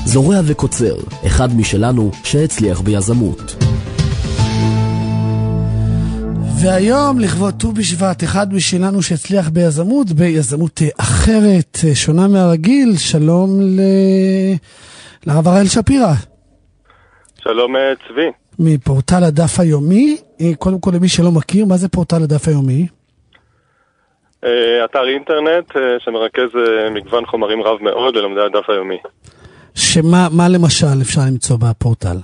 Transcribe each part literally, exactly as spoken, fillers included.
זורע וקוצר, אחד משלנו שהצליח ביזמות. והיום לכבוד ט"ו בשבט, אחד משלנו שהצליח ביזמות, ביזמות אחרת, שונה מהרגיל. שלום ל... לרב הראל שפירא. שלום צבי. מפורטל הדף היומי. קודם כל למי שלא מכיר, מה זה פורטל הדף היומי? אתר אינטרנט שמרכז מגוון חומרים רב מאוד ללומדי הדף היומי. שמה מה למשל אפשר למצוא בפורטל?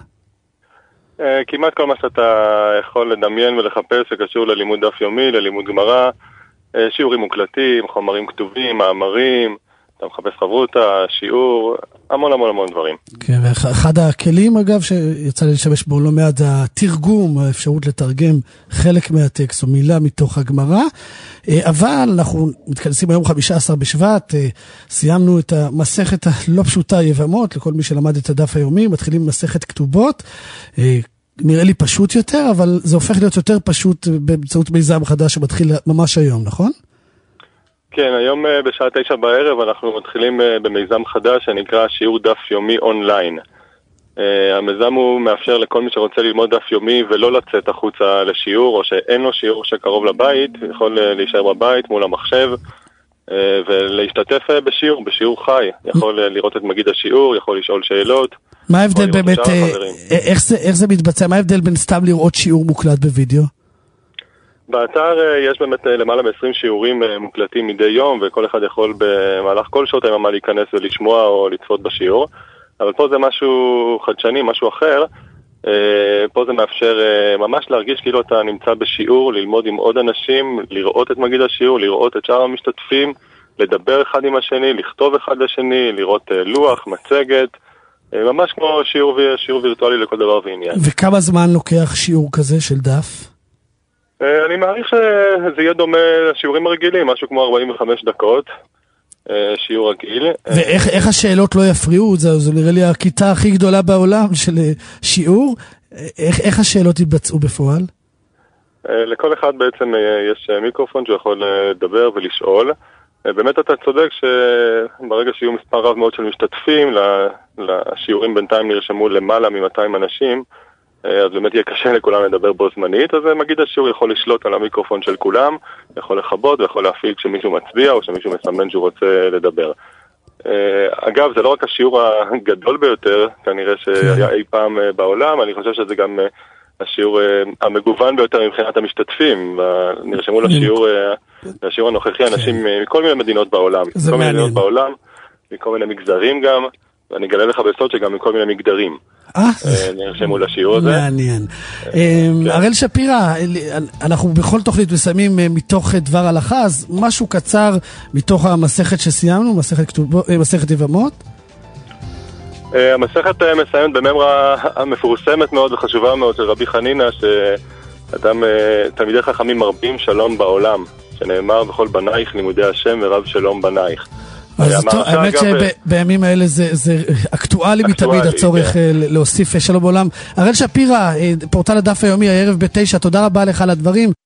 כמעט כל מה שאתה יכול לדמיין ולחפש שקשור ללימוד דף יומי, ללימוד גמרא, שיעורים מוקלטים, חומרים כתובים, מאמרים, אתה מחפש חברותה, שיעור, המון המון המון דברים. כן, ואחד הכלים אגב שיצא לי לשמש בו לא מעט זה התרגום, האפשרות לתרגם חלק מהטקסט או מילה מתוך הגמרא, אבל אנחנו מתכנסים היום חמישה עשר בשבט, סיימנו את המסכת הלא פשוטה יבמות, לכל מי שלמד את הדף היומי, מתחילים מסכת כתובות, נראה לי פשוט יותר, אבל זה הופך להיות יותר פשוט באמצעות מיזם חדש שמתחיל ממש היום, נכון? כן, היום בשעה תשע בערב אנחנו מתחילים במיזם חדש שנקרא שיעור דף יומי אונליין. המיזם הוא מאפשר לכל מי שרוצה ללמוד דף יומי ולא לצאת החוצה לשיעור, או שאין לו שיעור שקרוב לבית, יכול להישאר בבית מול המחשב ולהשתתף בשיעור, בשיעור חי. יכול לראות את מגיד השיעור, יכול לשאול שאלות. מה ההבדל באמת, איך זה, איך זה מתבצע? מה ההבדל בין סתם לראות שיעור מוקלט בווידאו? באתר יש באמת למעלה מ-עשרים שיעורים מוקלטים מדי יום, וכל אחד יכול במהלך כל שעות היממה להיכנס ולשמוע או לצפות בשיעור. אבל פה זה משהו חדשני, משהו אחר. פה זה מאפשר ממש להרגיש כאילו אתה נמצא בשיעור, ללמוד עם עוד אנשים, לראות את מגיד השיעור, לראות את שאר המשתתפים, לדבר אחד עם השני, לכתוב אחד לשני, לראות לוח, מצגת, ממש כמו שיעור, שיעור וירטואלי לכל דבר ועניין. וכמה זמן לוקח שיעור כזה של דף? אני מעריך שזה יהיה דומה לשיעורים הרגילים, משהו כמו ארבעים וחמש דקות, שיעור רגיל. ואיך איך השאלות לא יפריעו? זה, זה נראה לי הכיתה הכי גדולה בעולם של שיעור. איך, איך השאלות יתבצעו בפועל? לכל אחד בעצם יש מיקרופון שיכול לדבר ולשאול. באמת אתה צודק שברגע שיהיו מספר רב מאוד של משתתפים, לשיעורים בינתיים נרשמו למעלה מ-מאתיים אנשים, אז באמת יהיה קשה לכולם לדבר בו זמנית, אז מגיד השיעור יכול לשלוט על המיקרופון של כולם, יכול לחבות ויכול להפעיל כשמישהו מצביע או כשמישהו מסמן שהוא רוצה לדבר. אגב, זה לא רק השיעור הגדול ביותר, כנראה שהיה אי פעם בעולם, אני חושב שזה גם השיעור המגוון ביותר מבחינת המשתתפים. נרשמו לשיעור, לשיעור הנוכחי אנשים מכל מיני מדינות בעולם, מכל מיני מדינות בעולם, מכל מיני מגזרים גם, ואני אגלה לך בסוד שגם מכל מיני מגדרים. נרשמו לשיעור הזה. מעניין. הראל שפירא, אנחנו בכל תוכנית מסיימים מתוך דבר הלכה, אז משהו קצר מתוך המסכת שסיימנו, מסכת יבמות? המסכת מסיימת בממרה המפורסמת מאוד וחשובה מאוד של רבי חנינא, שאדם, תלמידי חכמים מרבים שלום בעולם, שנאמר בכל בנייך לימודי השם ורב שלום בנייך. אז האמת שבימים האלה זה אקטואלי מתמיד הצורך להוסיף שלום בעולם. הראל שפירא, פורטל הדף היומי, הערב בתשע, תודה רבה לך על הדברים.